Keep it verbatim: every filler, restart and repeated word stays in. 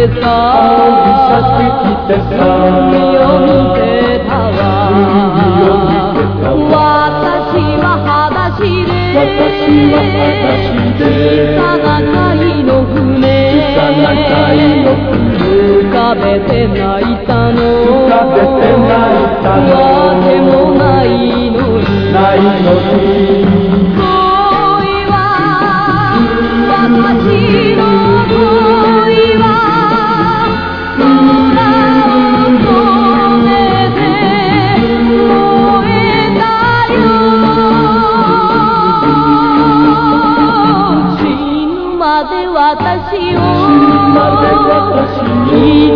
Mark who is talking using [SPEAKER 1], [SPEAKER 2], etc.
[SPEAKER 1] てさ、海を見てたわ。私は裸足で小さな貝の船浮かべて泣いたの。わけもないのに。恋は私の恋は空を止めて燃えたよ。死ぬまで私を